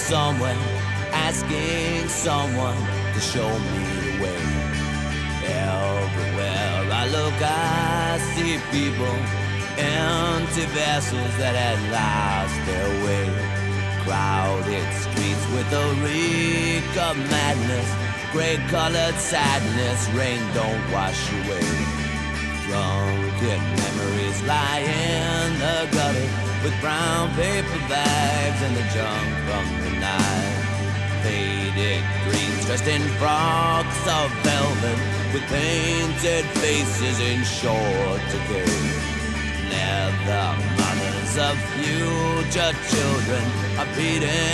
somewhere, asking someone to show me the way. Everywhere I look, I see people, empty vessels that had lost their way. Crowded streets with a reek of madness, gray-colored sadness, rain don't wash away. Drunken memories lie in the gutter, with brown paper bags and the junk from the night. Faded dreams dressed in frocks of velvet, with painted faces in short decay. Leather mothers of future children are beating